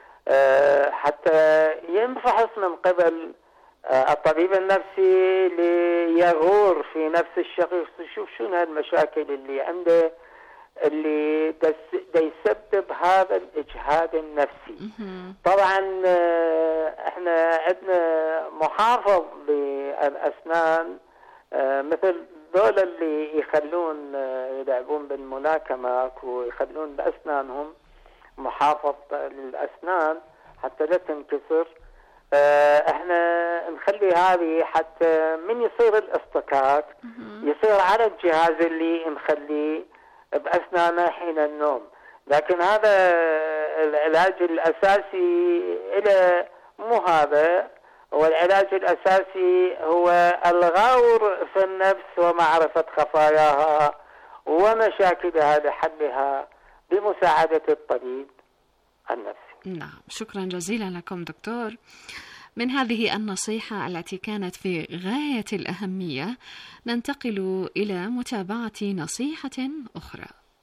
حتى ينفحص من قبل الطبيب النفسي ليغور في نفس الشخص، يشوف شنو هالمشاكل اللي عنده اللي يسبب هذا الإجهاد النفسي. طبعا احنا عندنا محافظ للأسنان مثل دول اللي يخلون يلعبون بالملاكمة ويخلون بأسنانهم محافظ للأسنان حتى لا تنكسر. احنا نخلي هذه حتى من يصير الاصطكاك يصير على الجهاز اللي نخليه بأسنانه حين النوم. لكن هذا العلاج الأساسي إلى مو هذا، والعلاج الأساسي هو الغور في النفس ومعرفة خفاياها ومشاكلها لحلها بمساعدة الطبيب النفسي. نعم، شكرا جزيلا لكم دكتور. من هذه النصيحة التي كانت في غاية الأهمية ننتقل إلى متابعة نصيحة أخرى.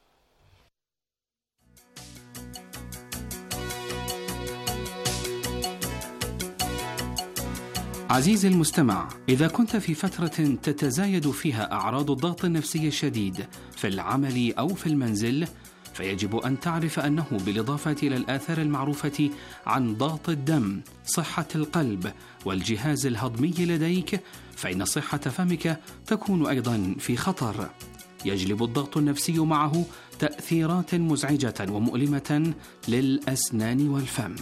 عزيزي المستمع، إذا كنت في فترة تتزايد فيها أعراض الضغط النفسي الشديد في العمل أو في المنزل، فيجب أن تعرف أنه بالإضافة إلى الآثار المعروفة عن ضغط الدم، صحة القلب والجهاز الهضمي لديك، فإن صحة فمك تكون أيضا في خطر. يجلب الضغط النفسي معه تأثيرات مزعجة ومؤلمة للأسنان والفم.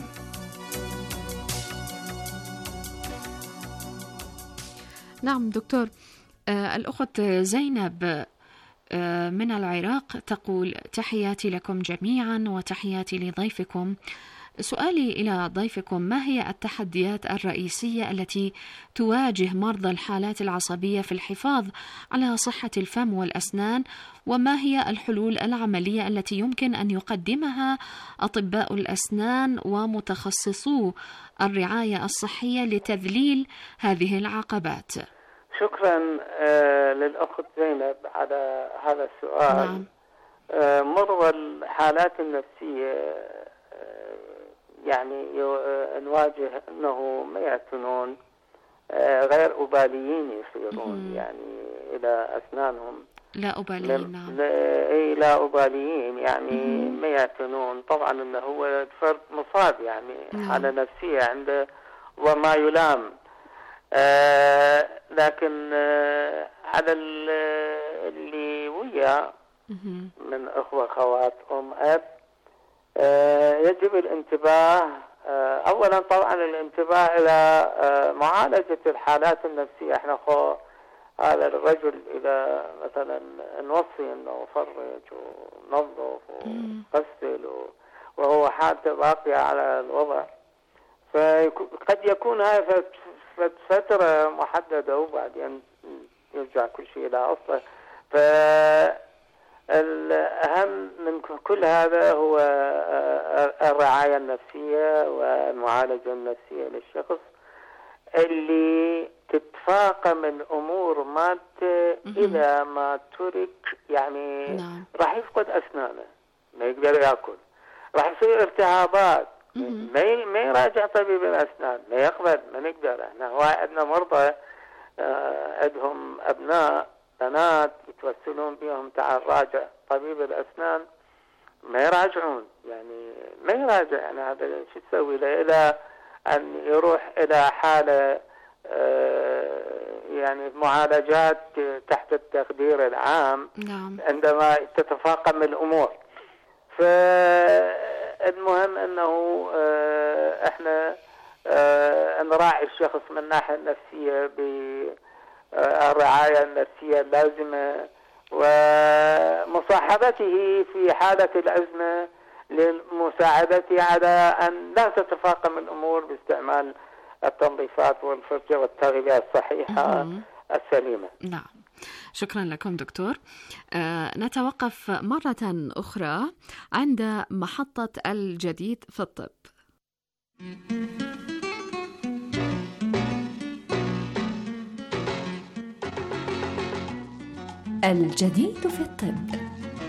نعم دكتور، الأخت زينب من العراق تقول: تحياتي لكم جميعا وتحياتي لضيفكم. سؤالي إلى ضيفكم: ما هي التحديات الرئيسية التي تواجه مرضى الحالات العصبية في الحفاظ على صحة الفم والأسنان، وما هي الحلول العملية التي يمكن أن يقدمها أطباء الأسنان ومتخصصو الرعاية الصحية لتذليل هذه العقبات؟ شكرا للأخت زينب على هذا السؤال. نعم. مرضى الحالات النفسية يعني نواجه أنه ما يعتنون، غير أباليين يصيرون يعني إلى أسنانهم. لا أباليين. نعم. لا أباليين يعني ما يعتنون. طبعا أنه هو فرد مصاب يعني حالة نفسية عنده وما يلام. لكن على اللي ويا من أخوة خوات أم أب يجب الانتباه. أولا طبعا الانتباه إلى معالجة الحالات النفسية. احنا هذا الرجل إذا مثلا نوصي انه فرج ونظف وغسل وهو حالته باقية على الوضع، فقد يكون هذا فترة محددة وبعدين يرجع كل شيء إلى أصله. فالأهم من كل هذا هو الرعاية النفسية والمعالجة النفسية للشخص اللي تتفاقم الأمور مالته إذا ما ترك يعني راح يفقد أسنانه، ما يقدر يأكل، راح يصير التهابات، ما يراجع طبيب الأسنان، ما يقبل، ما نقدر. احنا عندنا مرضى عندهم أبناء بنات يتوسلون بهم تعال راجع طبيب الأسنان، ما يراجعون، يعني ما يراجع. يعني هذا شو تسوي له إلى أن يروح إلى حالة يعني معالجات تحت التقدير العام. نعم. عندما تتفاقم الأمور. فالمهم أنه إحنا نراعي الشخص من الناحية النفسية بالرعاية النفسية اللازمة ومصاحبته في حالة الأزمة لمساعدته على أن لا تتفاقم الأمور باستعمال التنظيفات والفرشة والتغذية الصحيحة السليمة. نعم. شكرا لكم دكتور. نتوقف مرة أخرى عند محطة الجديد في الطب. الجديد في الطب.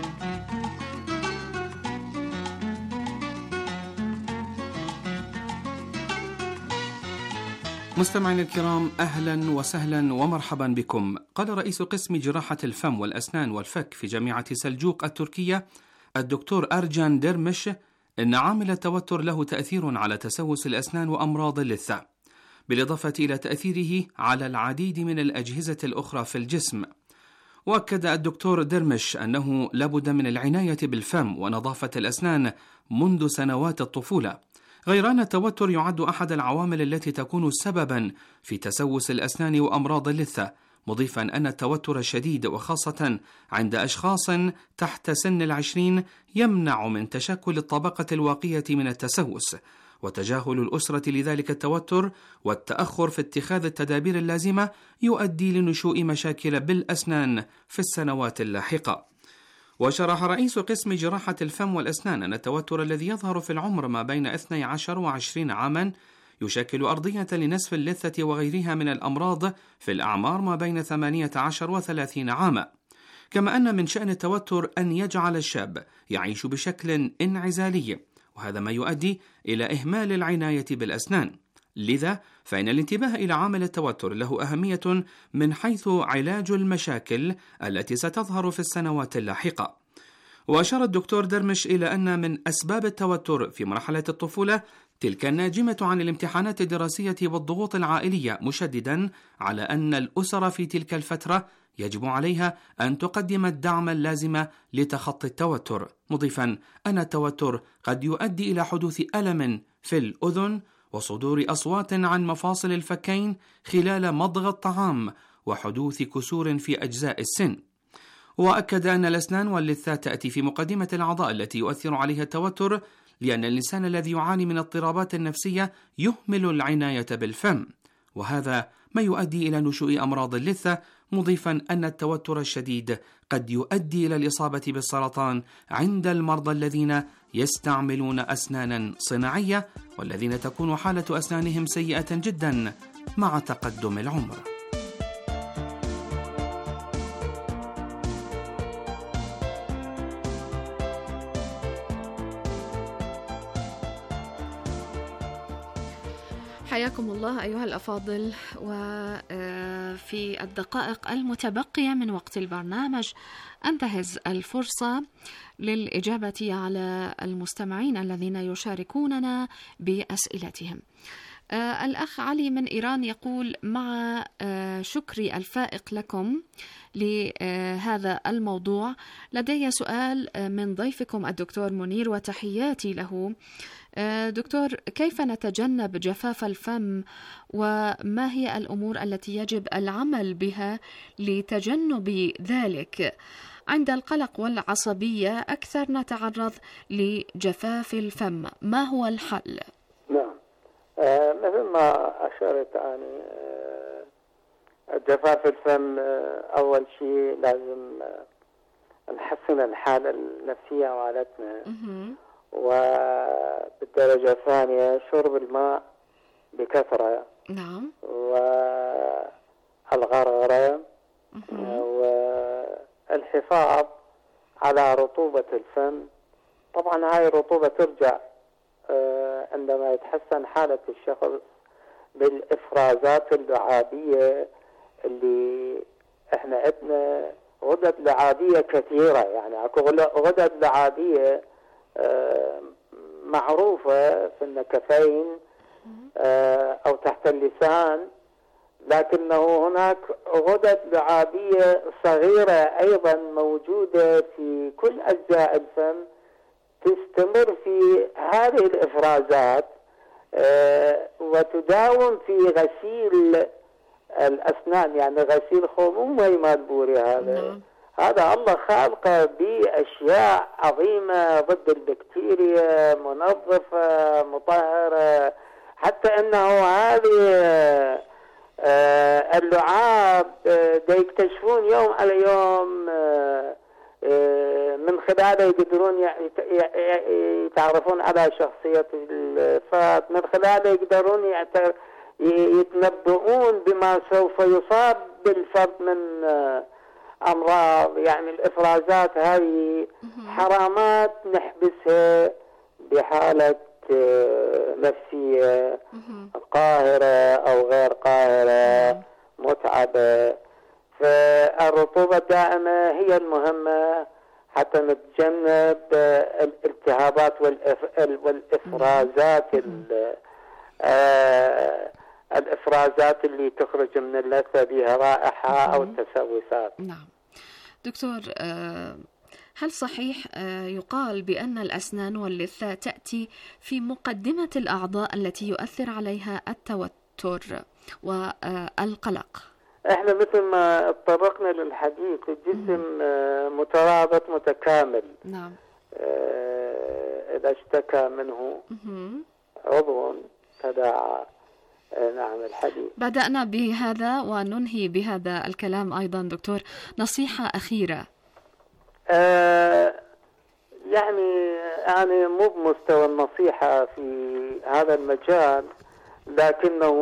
مستمعينا الكرام، أهلا وسهلا ومرحبا بكم. قال رئيس قسم جراحة الفم والأسنان والفك في جامعة سلجوق التركية الدكتور أرجان ديرمش إن عامل التوتر له تأثير على تسوس الأسنان وأمراض اللثة، بالإضافة إلى تأثيره على العديد من الأجهزة الأخرى في الجسم. وأكد الدكتور ديرمش أنه لابد من العناية بالفم ونظافة الأسنان منذ سنوات الطفولة، غير أن التوتر يعد أحد العوامل التي تكون سببا في تسوس الأسنان وأمراض اللثة، مضيفا أن التوتر الشديد وخاصة عند أشخاص تحت سن 20 يمنع من تشكل الطبقة الواقية من التسوس، وتجاهل الأسرة لذلك التوتر والتأخر في اتخاذ التدابير اللازمة يؤدي لنشوء مشاكل بالأسنان في السنوات اللاحقة. وشرح رئيس قسم جراحة الفم والأسنان أن التوتر الذي يظهر في العمر ما بين 12 و20 عاما يشكل أرضية لنسف اللثة وغيرها من الأمراض في الأعمار ما بين 18 و30 عاما، كما أن من شأن التوتر أن يجعل الشاب يعيش بشكل انعزالي، وهذا ما يؤدي إلى إهمال العناية بالأسنان. لذا فإن الانتباه إلى عامل التوتر له أهمية من حيث علاج المشاكل التي ستظهر في السنوات اللاحقة. وأشار الدكتور درمش إلى أن من أسباب التوتر في مرحلة الطفولة تلك الناجمة عن الامتحانات الدراسية والضغوط العائلية، مشددا على أن الأسر في تلك الفترة يجب عليها أن تقدم الدعم اللازم لتخطي التوتر، مضيفا أن التوتر قد يؤدي إلى حدوث ألم في الأذن وصدور أصوات عن مفاصل الفكين خلال مضغ الطعام وحدوث كسور في أجزاء السن. وأكد أن الأسنان واللثات تأتي في مقدمة الأعضاء التي يؤثر عليها التوتر، لأن الإنسان الذي يعاني من اضطرابات نفسية يهمل العناية بالفم، وهذا ما يؤدي إلى نشوء أمراض اللثة، مضيفا أن التوتر الشديد قد يؤدي إلى الإصابة بالسرطان عند المرضى الذين يستعملون أسنانا صناعية والذين تكون حالة أسنانهم سيئة جدا مع تقدم العمر. حياكم الله أيها الأفاضل. وفي الدقائق المتبقية من وقت البرنامج أنتهز الفرصة للإجابة على المستمعين الذين يشاركوننا بأسئلتهم. الأخ علي من إيران يقول: مع شكري الفائق لكم لهذا الموضوع، لدي سؤال من ضيفكم الدكتور منير وتحياتي له. دكتور، كيف نتجنب جفاف الفم، وما هي الأمور التي يجب العمل بها لتجنب ذلك؟ عند القلق والعصبية أكثر نتعرض لجفاف الفم، ما هو الحل؟ نعم، مثل ما أشرت يعني جفاف الفم، أول شيء لازم نحسن الحالة النفسية مالتنا، وبالدرجة الثانية شرب الماء بكثرة. نعم. والغرارة، والحفاظ على رطوبة الفم. طبعا هاي الرطوبة ترجع عندما يتحسن حالة الشخص بالإفرازات اللعابية، اللي احنا عندنا غدد لعابية كثيرة، يعني اكو غدد لعابية معروفة في النكفين أو تحت اللسان، لكنه هناك غدد لعابية صغيرة أيضا موجودة في كل أجزاء الفم، تستمر في هذه الإفرازات وتداوم في غسيل الأسنان، يعني غسيل خموم ماء بوري. هذا الله خالقه بأشياء عظيمة ضد البكتيريا، منظفة مطهرة، حتى أنه هذه اللعاب دا يكتشفون يوم على يوم، من خلاله يقدرون يتعرفون على شخصية الفرد، من خلاله يقدرون يتنبؤون بما سوف يصاب بالفرد من أمراض. يعني الإفرازات هذه حرامات نحبسها بحالة نفسية قاهرة أو غير قاهرة متعبة. فالرطوبة الدائمة هي المهمة حتى نتجنب الالتهابات والإفرازات الإفرازات اللي تخرج من اللثة بها رائحة أو التسوسات. نعم دكتور، هل صحيح يقال بأن الأسنان واللثة تأتي في مقدمة الأعضاء التي يؤثر عليها التوتر والقلق؟ احنا مثل ما اتطرقنا للحديث، الجسم مترابط متكامل. نعم. إذا اشتكى منه عضو تداعى. نعم الحديث. بدأنا بهذا وننهي بهذا الكلام أيضا دكتور. نصيحة أخيرة. يعني مو بمستوى النصيحة في هذا المجال، لكنه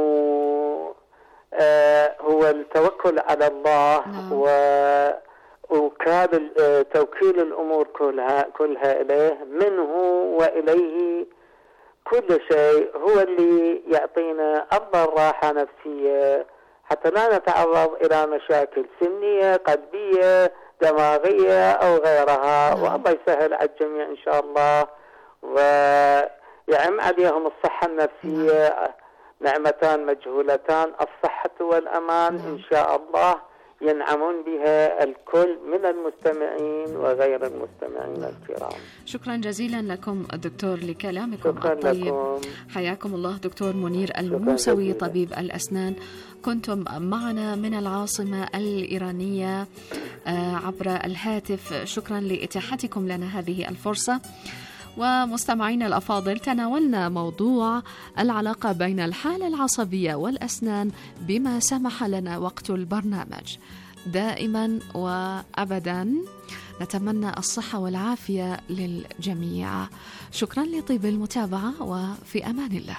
هو التوكل على الله. وكاد توكيل الأمور كلها إليه، منه وإليه كل شيء، هو اللي يعطينا أفضل راحة نفسية حتى لا نتعرض إلى مشاكل سنية قلبية دماغية أو غيرها. والله يسهل على الجميع إن شاء الله، يعم عليهم الصحة النفسية، نعمتان مجهولتان، الصحة والأمان إن شاء الله ينعمون بها الكل من المستمعين وغير المستمعين الكرام. شكرا جزيلا لكم دكتور لكلامكم الطيب. لكم. حياكم الله دكتور منير الموسوي طبيب الأسنان، كنتم معنا من العاصمة الإيرانية عبر الهاتف. شكرا لإتاحتكم لنا هذه الفرصة. ومستمعينا الأفاضل، تناولنا موضوع العلاقة بين الحالة العصبية والأسنان بما سمح لنا وقت البرنامج. دائما وأبدا نتمنى الصحة والعافية للجميع. شكرا لطيب المتابعة وفي أمان الله.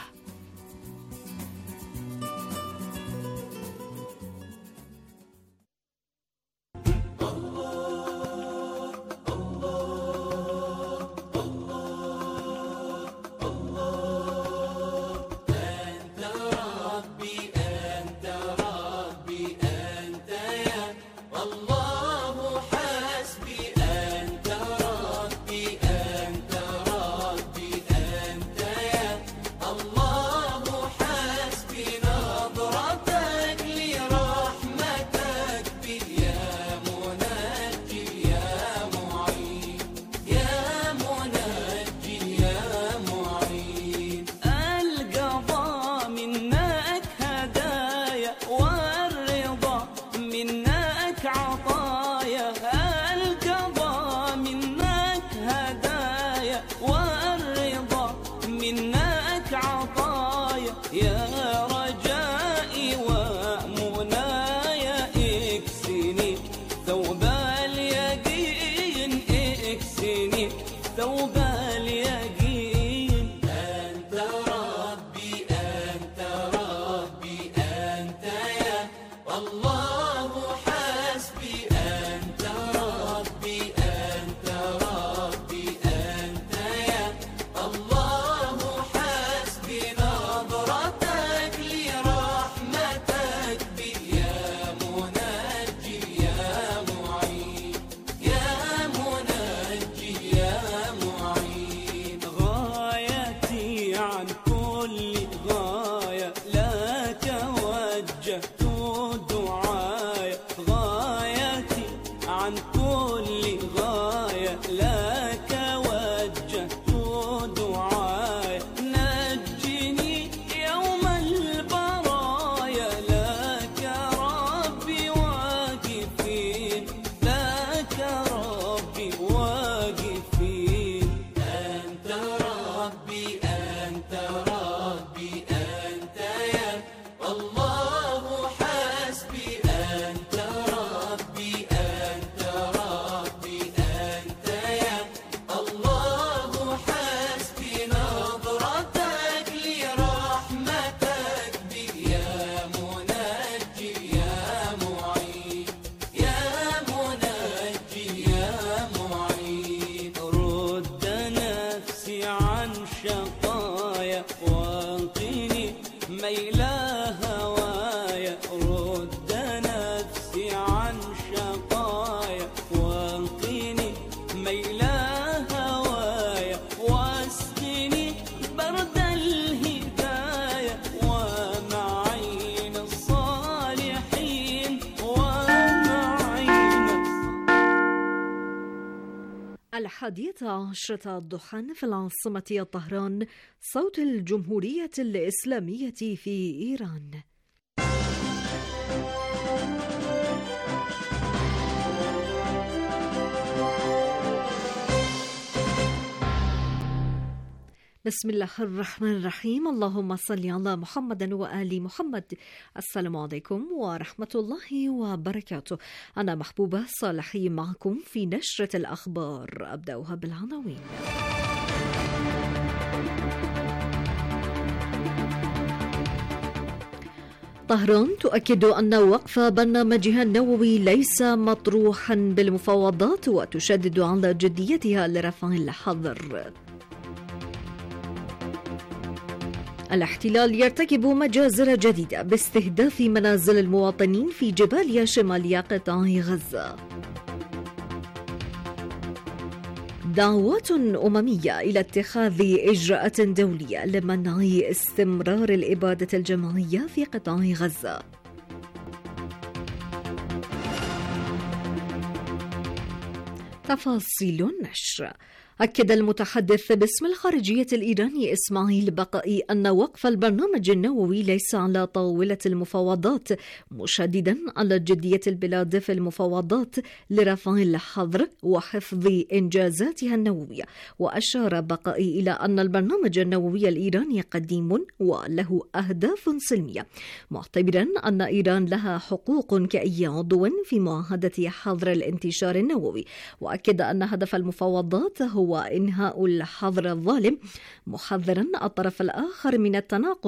ال11 الضحى في العاصمة طهران، صوت الجمهورية الإسلامية في إيران. بسم الله الرحمن الرحيم. اللهم صل على محمد وآل محمد. السلام عليكم ورحمة الله وبركاته. أنا محبوبة صالحي معكم في نشرة الأخبار. أبدأها بالعناوين. طهران تؤكد أن وقف برنامجها النووي ليس مطروحا بالمفاوضات، وتشدد على جديتها لرفع الحظر. الاحتلال يرتكب مجازر جديدة باستهداف منازل المواطنين في جباليا شمالية قطاع غزة. دعوات أممية إلى اتخاذ إجراءات دولية لمنع استمرار الإبادة الجماعية في قطاع غزة. تفاصيل النشر. أكد المتحدث باسم الخارجية الإيراني إسماعيل بقائي أن وقف البرنامج النووي ليس على طاولة المفاوضات، مشددا على جدية البلاد في المفاوضات لرفع الحظر وحفظ إنجازاتها النووية. وأشار بقائي إلى أن البرنامج النووي الإيراني قديم وله أهداف سلمية، معتبرا أن إيران لها حقوق كأي عضو في معاهدة حظر الانتشار النووي. وأكد أن هدف المفاوضات هو إنهاء الحظر الظالم، محذرا الطرف الآخر من التناقض